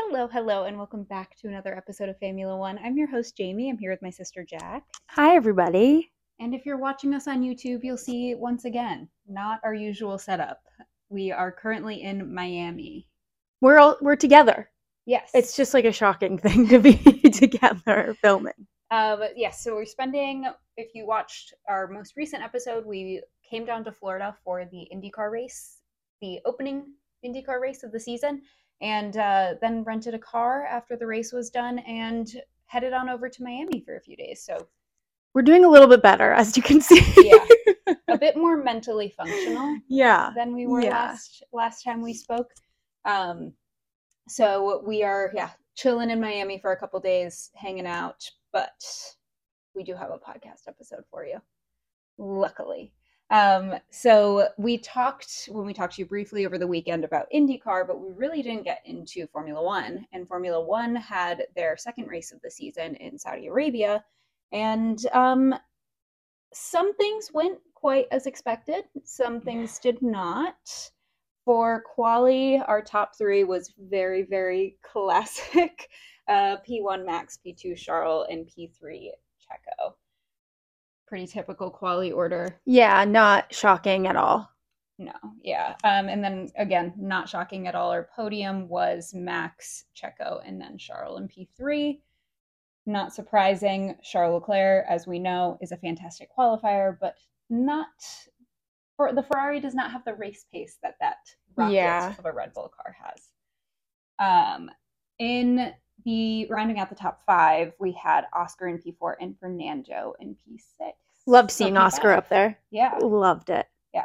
Hello, and welcome back to another episode of Formula One. I'm your host, Jamie. I'm here with my sister, Jack. Hi, everybody. And if you're watching us on YouTube, you'll see once again, not our usual setup. We are currently in Miami. We're together. Yes. It's just like a shocking thing to be together filming. Yes, so we're spending, if you watched our most recent episode, we came down to Florida for the IndyCar race, the opening IndyCar race of the season, and then rented a car after the race was done and headed on over to Miami for a few days. So we're doing a little bit better, as you can see. Yeah, a bit more mentally functional. Yeah, than we were last time we spoke. So we are chilling in Miami for a couple days, hanging out, but we do have a podcast episode for you, luckily. So when we talked to you briefly over the weekend about IndyCar, but we really didn't get into Formula One. And Formula One had their second race of the season in Saudi Arabia. And some things went quite as expected. Some things did not. For quali, our top three was very, very classic. P1 Max, P2 Charles, and P3 Checo. Pretty typical quali order. Yeah, not shocking at all. No, yeah. And then again, not shocking at all. Our podium was Max, Checo, and then Charles in P3. Not surprising. Charles Leclerc, as we know, is a fantastic qualifier, but the Ferrari does not have the race pace that rocket of a Red Bull car has. In the rounding out the top five, we had Oscar in P4 and Fernando in P6. Loved seeing Oscar up there. Yeah. Loved it. Yeah.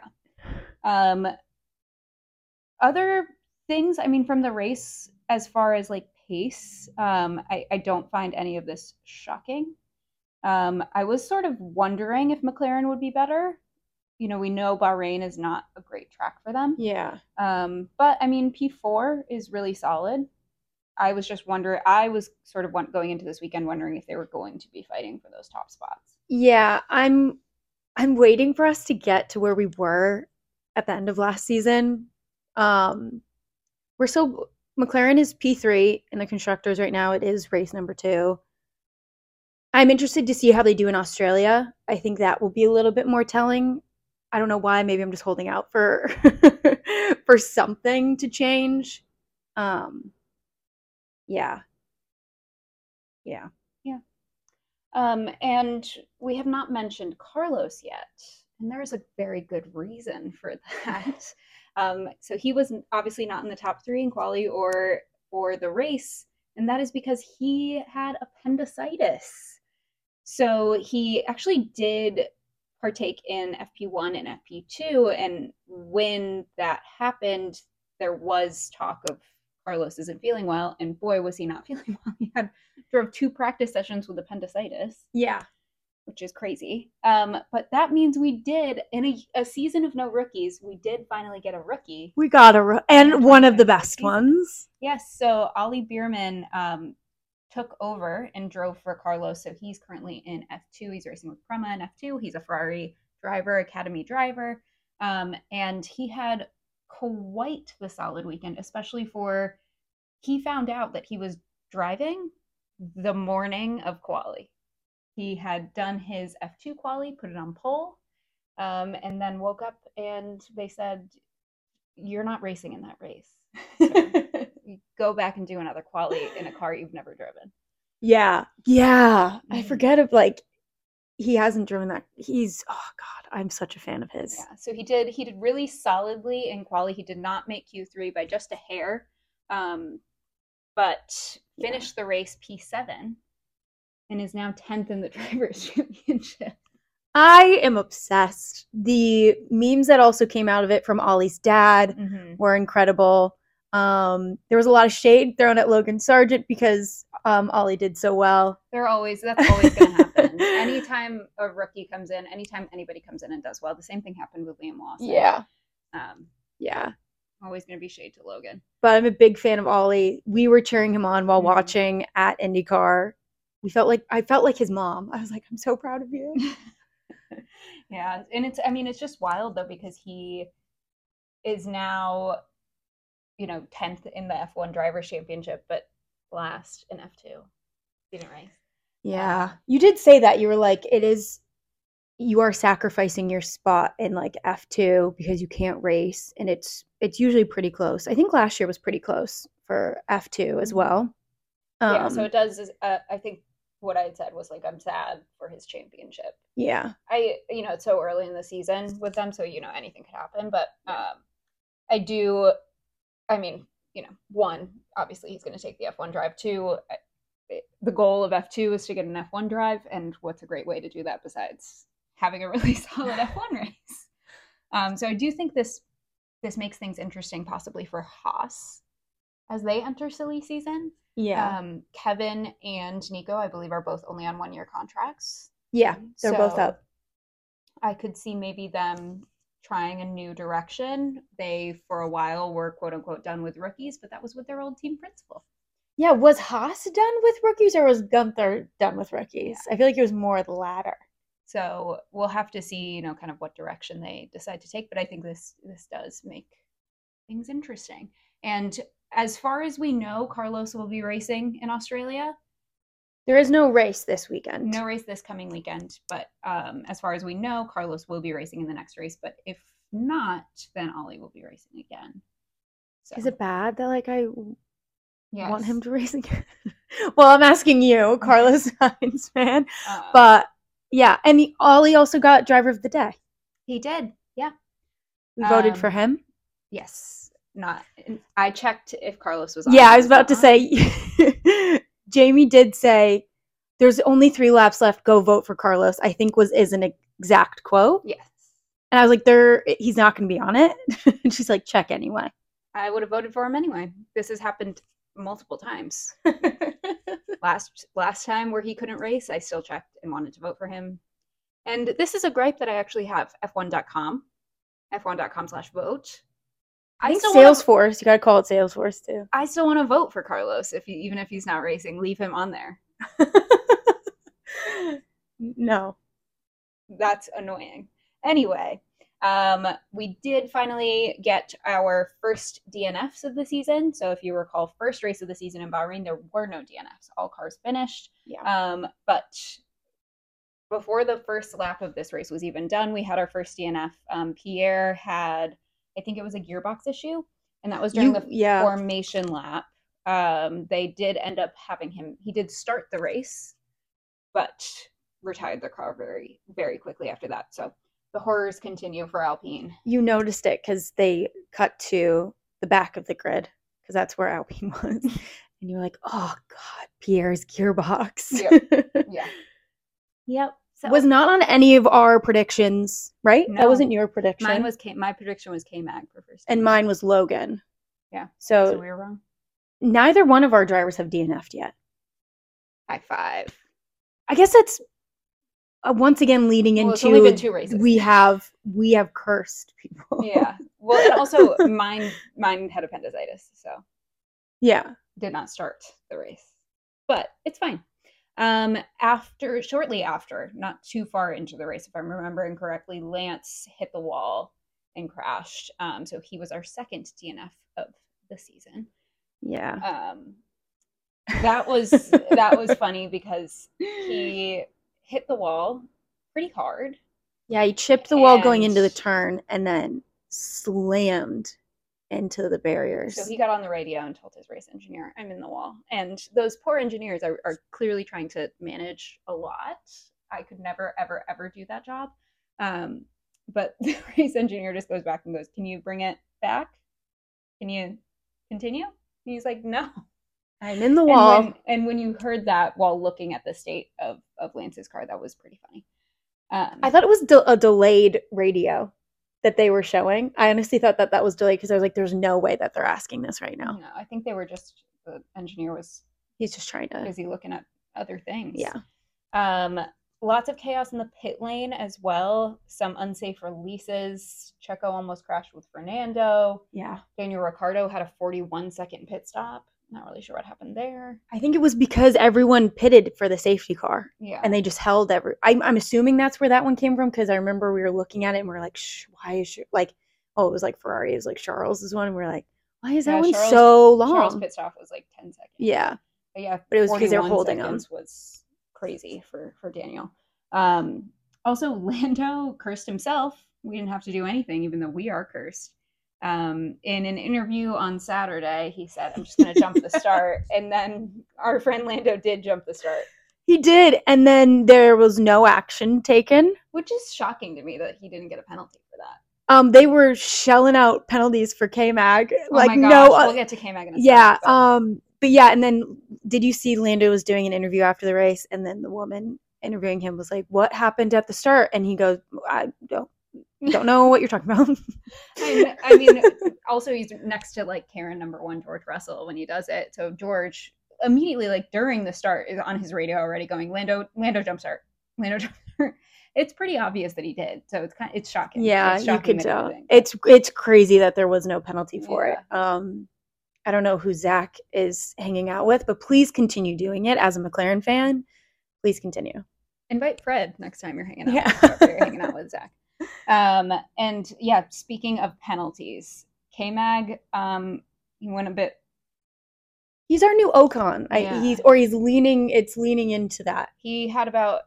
Other things, from the race, as far as like pace, I don't find any of this shocking. I was sort of wondering if McLaren would be better. We know Bahrain is not a great track for them. Yeah. But P4 is really solid. I was sort of going into this weekend wondering if they were going to be fighting for those top spots. Yeah, I'm waiting for us to get to where we were at the end of last season. McLaren is P3 in the constructors right now. It is race number 2. I'm interested to see how they do in Australia. I think that will be a little bit more telling. I don't know why. Maybe I'm just holding out for for something to change. Yeah. And we have not mentioned Carlos yet, and there's a very good reason for that. So he was obviously not in the top 3 in quali or for the race, and that is because he had appendicitis. So he actually did partake in FP1 and FP2, and when that happened, there was talk of Carlos isn't feeling well, and boy, was he not feeling well. He drove 2 practice sessions with appendicitis. Yeah. Which is crazy. But that means we did, in a season of no rookies, we did finally get a rookie. We got and one of the best ones. Yes, so Ollie Bierman took over and drove for Carlos, so he's currently in F2. He's racing with Prema in F2. He's a Ferrari driver, academy driver, and he had quite the solid weekend, especially he found out that he was driving the morning of quali. He had done his F2 quali, put it on pole, and then woke up and they said, "You're not racing in that race. So you go back and do another quali in a car you've never driven." Yeah. I forget if he hasn't driven that. Oh God, I'm such a fan of his. Yeah, so he did really solidly in quali. He did not make Q3 by just a hair, but finished the race P7 and is now 10th in the Drivers' Championship. I am obsessed. The memes that also came out of it from Ollie's dad were incredible. There was a lot of shade thrown at Logan Sargent because Ollie did so well. That's always going to happen. Anytime a rookie comes in, anytime anybody comes in and does well, the same thing happened with Liam Lawson. Yeah. Always going to be shade to Logan. But I'm a big fan of Ollie. We were cheering him on while watching at IndyCar. I felt like his mom. I was like, I'm so proud of you. Yeah, and it's just wild though, because he is now 10th in the F1 Drivers' Championship, but last in F2. Didn't race. Yeah. You did say that. You were like, you are sacrificing your spot in like F2 because you can't race, and it's usually pretty close. I think last year was pretty close for F2 as well. Yeah, so it does. I think what I had said was like, I'm sad for his championship. Yeah. It's so early in the season with them, so anything could happen. But I do. I mean, one, obviously he's going to take the F1 drive. Two, the goal of F2 is to get an F1 drive, and what's a great way to do that besides having a really solid F1 race? So I do think this makes things interesting, possibly for Haas as they enter silly season. Yeah. Kevin and Nico, I believe, are both only on 1-year contracts. Yeah, they're both up. I could see maybe them trying a new direction. They, for a while, were quote unquote done with rookies, but that was with their old team principal. Yeah, was Haas done with rookies, or was Gunther done with rookies? Yeah. I feel like it was more the latter. So we'll have to see, kind of what direction they decide to take. But I think this does make things interesting. And as far as we know, Carlos will be racing in Australia. There is no race this weekend. No race this coming weekend. But as far as we know, Carlos will be racing in the next race. But if not, then Ollie will be racing again. So. Is it bad that I want him to race again? Well, I'm asking you, Carlos Sainz fan. But yeah, and Ollie also got driver of the day. He did, yeah. We voted for him? Yes. I checked if Carlos was on. Yeah, I was about to say, Jamie did say, there's only 3 laps left, go vote for Carlos, I think is an exact quote. Yes. And I was like, he's not going to be on it. And she's like, check anyway. I would have voted for him anyway. This has happened multiple times. Last time where he couldn't race, I still checked and wanted to vote for him. And this is a gripe that I actually have. F1.com. F1.com/vote. I think Salesforce. You got to call it Salesforce too. I still want to vote for Carlos even if he's not racing. Leave him on there. No. That's annoying. Anyway, we did finally get our first DNFs of the season. So if you recall, first race of the season in Bahrain, there were no DNFs. All cars finished. Yeah. But before the first lap of this race was even done, we had our first DNF. Pierre had, I think it was a gearbox issue, and that was during the formation lap. They did end up having him. He did start the race, but retired the car very, very quickly after that. So the horrors continue for Alpine. You noticed it because they cut to the back of the grid because that's where Alpine was. And you're like, oh, God, Pierre's gearbox. Yep. Yeah. Yep. So, was not on any of our predictions, right? No. That wasn't your prediction. My prediction was K-Mag for first. And mine was Logan. Yeah. So we were wrong. Neither one of our drivers have DNF'd yet. High five. I guess that's once again leading into it's only been 2 races. We have cursed people. Yeah. Well, and also mine had appendicitis, so yeah, did not start the race, but it's fine. Shortly after, not too far into the race, if I'm remembering correctly, Lance hit the wall and crashed. So he was our second DNF of the season. Yeah. That was funny because he hit the wall pretty hard. Yeah, he chipped the wall going into the turn and then slammed into the barriers. So he got on the radio and told his race engineer, I'm in the wall. And those poor engineers are clearly trying to manage a lot. I could never, ever, ever do that job. But the race engineer just goes back and goes, can you bring it back? Can you continue? And he's like, no. I'm in the wall. And when you heard that while looking at the state of Lance's car, that was pretty funny. I thought it was a delayed radio that they were showing. I honestly thought that was delayed because I was like, there's no way that they're asking this right now. No, I think they were the engineer he's just trying to busy looking at other things. Yeah. Lots of chaos in the pit lane as well. Some unsafe releases. Checo almost crashed with Fernando. Yeah. Daniel Ricciardo had a 41-second pit stop. Not really sure what happened there. I think it was because everyone pitted for the safety car. Yeah. And they just held I'm assuming that's where that one came from because I remember we were looking at it and we are like, why is it was like Ferrari is like Charles is one. And we're like, why is that one so long? Charles' pit stop was like 10 seconds. Yeah. Yeah, but it was because they're 41 holding him. seconds was crazy for Daniel. Also, Lando cursed himself. We didn't have to do anything, even though we are cursed. In an interview on Saturday, he said, "I'm just going to jump the start," and then our friend Lando did jump the start. He did, and then there was no action taken, which is shocking to me that he didn't get a penalty for that. They were shelling out penalties for K-Mag. Like, oh my gosh, we'll get to K-Mag in a yeah, second. but yeah, and then did you see Lando was doing an interview after the race, and then the woman interviewing him was like, "What happened at the start?" And he goes, "I don't know what you're talking about." I mean, also he's next to like Karen number 1 George Russell when he does it. So George immediately, like during the start, is on his radio already going, Lando jump start, Lando jump start. It's pretty obvious that he did, so it's shocking. Yeah, it's shocking, you could tell. It's crazy that there was no penalty for it. I don't know who Zach is hanging out with, but please continue doing it. As a McLaren fan, please continue. Invite Fred next time you're hanging out. Yeah. You're hanging out with Zach. And yeah, speaking of penalties, K-Mag, he went a bit. He's our new Ocon. Yeah. He's leaning. It's leaning into that. He had about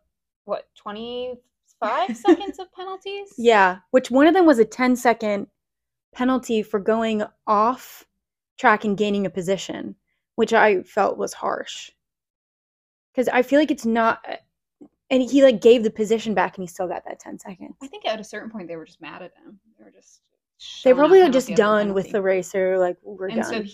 25 seconds of penalties. Yeah, which one of them was a 10-second penalty for going off track and gaining a position, which I felt was harsh. Because I feel like it's not. And he like gave the position back, and he still got that 10 seconds. I think at a certain point they were just mad at him. They probably are just done with the racer. Like, we're done. And so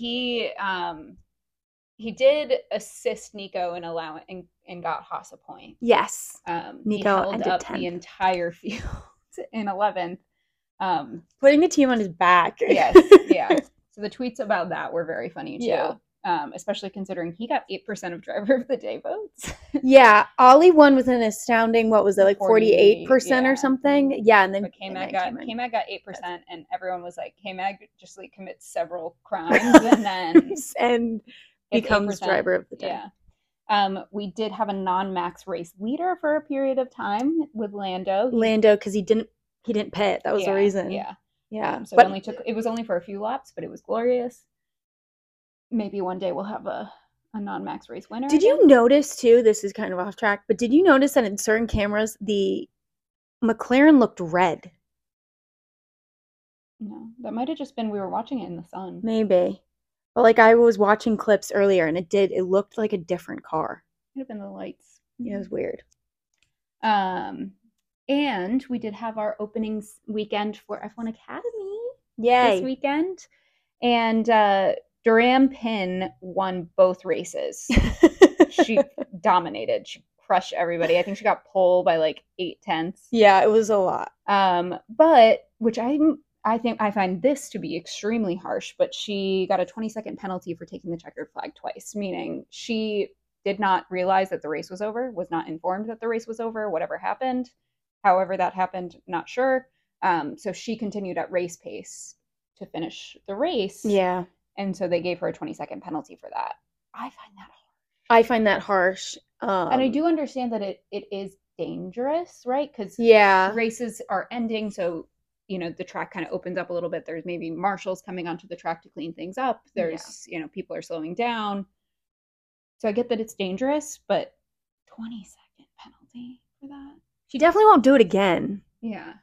he did assist Nico in allowing and got Haas a point. Yes, Nico he held up 10th. The entire field in 11th, putting the team on his back. Yes, yeah. So the tweets about that were very funny too. Yeah. Especially considering he got 8% of driver of the day votes. Yeah, Ollie won with an astounding, what was it, like 48% or something? Yeah, and then K-Mag got 8%, and everyone was like, K-Mag just like commits several crimes and then and becomes 8%. Driver of the day. Yeah. We did have a non-max race leader for a period of time with Lando. Because he didn't pit. That was the reason. Yeah. So it was only for a few laps, but it was glorious. Maybe one day we'll have a non-max race winner. Did you notice too, this is kind of off track, but did you notice that in certain cameras the McLaren looked red? No, that might have just been we were watching it in the sun. Maybe. But like I was watching clips earlier and it looked like a different car. Could have been the lights. Yeah, it was weird. And we did have our openings weekend for F1 Academy. Yay. This weekend. And Duran Pin won both races. She dominated. She crushed everybody. I think she got pole by like 0.8. Yeah, it was a lot. But which I find this to be extremely harsh, but she got a 20-second penalty for taking the checkered flag twice, meaning she did not realize that the race was over, was not informed that the race was over, whatever happened. However that happened, not sure. So she continued at race pace to finish the race. Yeah. And so they gave her a 20-second penalty for that. I find that harsh. And I do understand that it is dangerous, right? Because races are ending, so the track kind of opens up a little bit. There's maybe marshals coming onto the track to clean things up. There's people are slowing down. So I get that it's dangerous, but 20-second penalty for that. She definitely won't do it again. Yeah.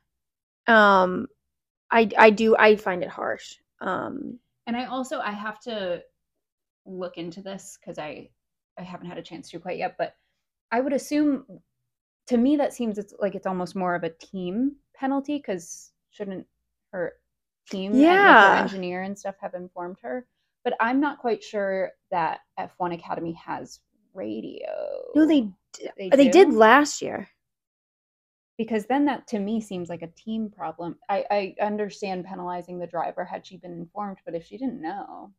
I find it harsh. And I have to look into this because I haven't had a chance to quite yet, but I would assume, to me, that seems it's almost more of a team penalty, because shouldn't her team and her engineer and stuff have informed her? But I'm not quite sure that F1 Academy has radio. No, they did last year. Because then that, to me, seems like a team problem. I understand penalizing the driver had she been informed, but if she didn't know.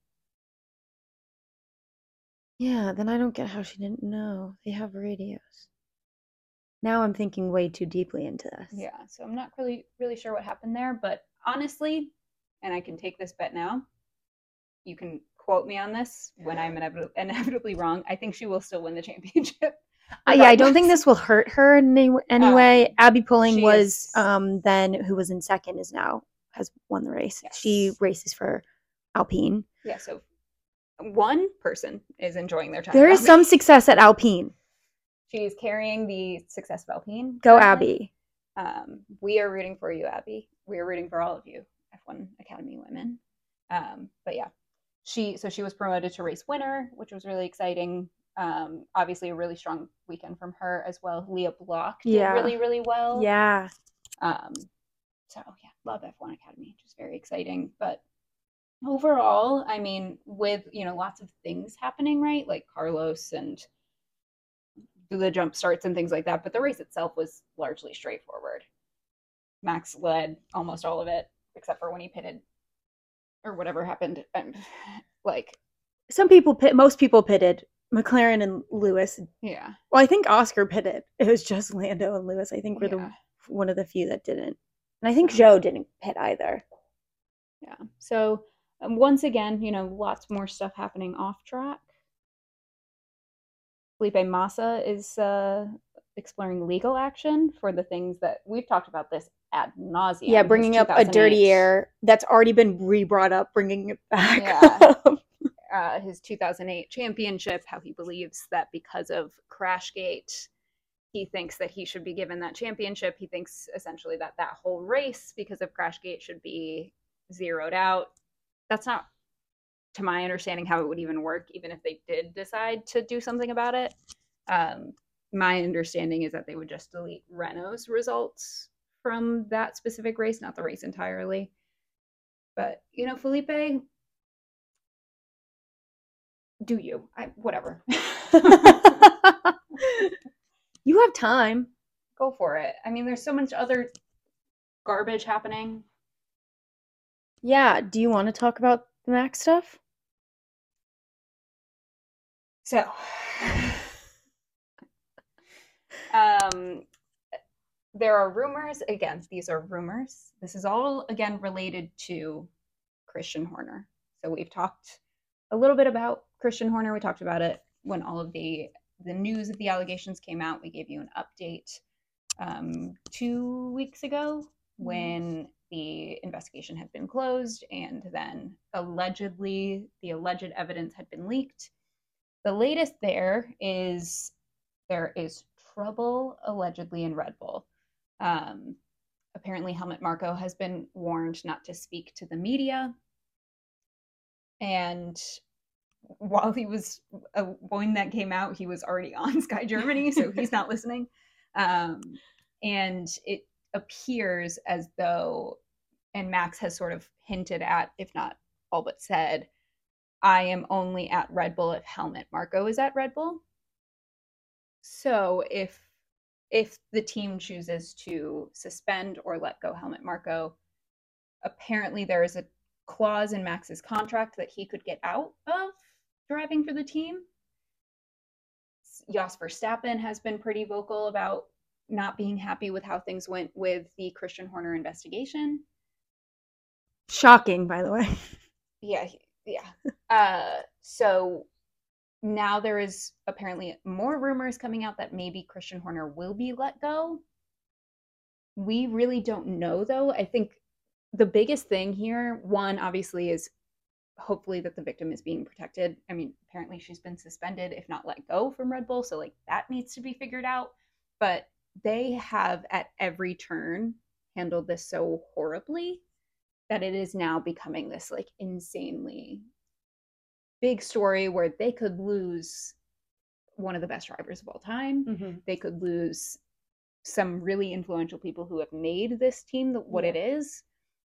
Yeah, then I don't get how she didn't know. They have radios. Now I'm thinking way too deeply into this. Yeah, so I'm not really sure what happened there, but honestly, and I can take this bet now, you can quote me on this when I'm inevitably wrong, I think she will still win the championship. I don't think this will hurt her in any way. Abby Pulling was then who was in second has won the race. Yes. She races for Alpine. Yeah, so one person is enjoying their time. There is some success at Alpine. She's carrying the success of Alpine. Go currently. Abby. We are rooting for you, Abby. We are rooting for all of you, F1 Academy women. But yeah, she was promoted to race winner, which was really exciting. Obviously a really strong weekend from her as well. Leah Block did really, really well. Yeah. So yeah, love F1 Academy, just very exciting. But overall, I mean, with lots of things happening, right? Like Carlos and the jump starts and things like that, but the race itself was largely straightforward. Max led almost all of it, except for when he pitted or whatever happened. And like most people pitted. McLaren and Lewis. Yeah. Well, I think Oscar pitted. It was just Lando and Lewis, I think, were one of the few that didn't. And I think Zhou didn't pit either. Yeah. So once again, lots more stuff happening off track. Felipe Massa is exploring legal action for the things that we've talked about this ad nauseum. Yeah, bringing up a dirty air that's already been re-brought up, bringing it back. Yeah. His 2008 championship, how he believes that because of Crashgate, he thinks that he should be given that championship. He thinks essentially that whole race, because of Crashgate, should be zeroed out. That's not, to my understanding, how it would even work, even if they did decide to do something about it. My understanding is that they would just delete Renault's results from that specific race, not the race entirely. But, Felipe, do you? Whatever. You have time. Go for it. I mean, there's so much other garbage happening. Yeah. Do you want to talk about the Max stuff? So, there are rumors. Again, these are rumors. This is all, again, related to Christian Horner. So we've talked a little bit about Christian Horner. We talked about it when all of the news of the allegations came out. We gave you an update 2 weeks ago when the investigation had been closed, and then allegedly the alleged evidence had been leaked. The latest there is trouble allegedly in Red Bull. Apparently Helmut Marko has been warned not to speak to the media. And while he was, when that came out, he was already on Sky Germany, so he's not listening. And it appears as though, and Max has sort of hinted at, if not all but said, I am only at Red Bull if Helmut Marko is at Red Bull. So if the team chooses to suspend or let go Helmut Marko, apparently there is a clause in Max's contract that he could get out of driving for the team. Jos Verstappen has been pretty vocal about not being happy with how things went with the Christian Horner investigation. Shocking, by the way. Yeah. So now there is apparently more rumors coming out that maybe Christian Horner will be let go. We really don't know, though. I think the biggest thing here, one, obviously, is hopefully that the victim is being protected. I mean, apparently she's been suspended, if not let go from Red Bull. So that needs to be figured out. But they have at every turn handled this so horribly that it is now becoming this insanely big story where they could lose one of the best drivers of all time. Mm-hmm. They could lose some really influential people who have made this team what it is.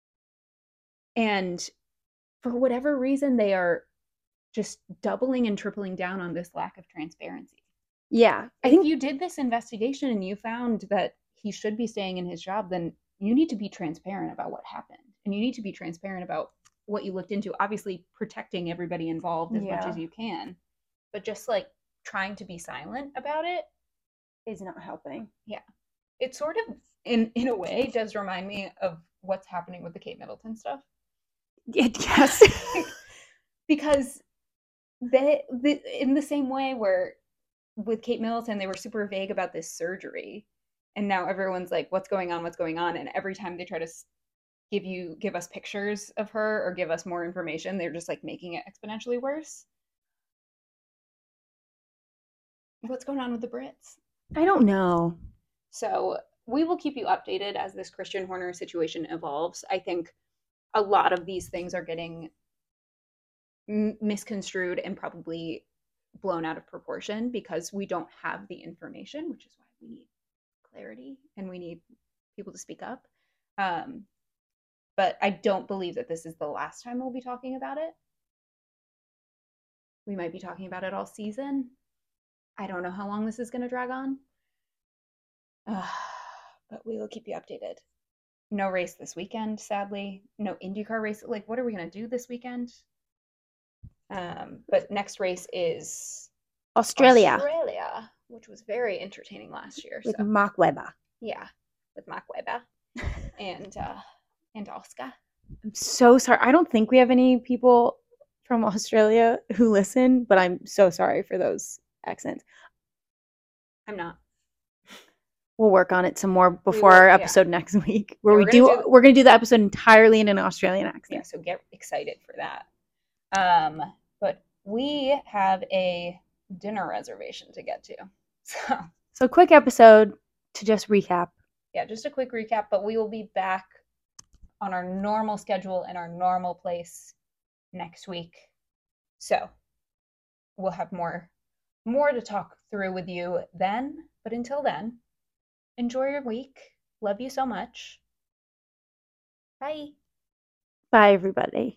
And for whatever reason, they are just doubling and tripling down on this lack of transparency. Yeah. I think if you did this investigation and you found that he should be staying in his job, then you need to be transparent about what happened. And you need to be transparent about what you looked into, obviously protecting everybody involved as much as you can. But just trying to be silent about it is not helping. Yeah. It sort of, in a way, does remind me of what's happening with the Kate Middleton stuff. Yes. Because they in the same way where with Kate Middleton, they were super vague about this surgery. And now everyone's like, what's going on? And every time they try to give us pictures of her or give us more information, they're just making it exponentially worse. What's going on with the Brits? I don't know. So we will keep you updated as this Christian Horner situation evolves. I think a lot of these things are getting misconstrued and probably blown out of proportion because we don't have the information, which is why we need clarity and we need people to speak up. But I don't believe that this is the last time we'll be talking about it. We might be talking about it all season. I don't know how long this is going to drag on. But we will keep you updated. No race this weekend, sadly. No IndyCar race. Like, what are we going to do this weekend? But next race is Australia, which was very entertaining last year. with Mark Webber. Yeah, with Mark Webber and Oscar. I'm so sorry. I don't think we have any people from Australia who listen, but I'm so sorry for those accents. I'm not. We'll work on it some more before our episode next week, where we're gonna do the episode entirely in an Australian accent. Yeah, so get excited for that. But we have a dinner reservation to get to. So quick episode to just recap. Yeah, just a quick recap, but we will be back on our normal schedule in our normal place next week. So we'll have more to talk through with you then. But until then, enjoy your week. Love you so much. Bye. Bye, everybody.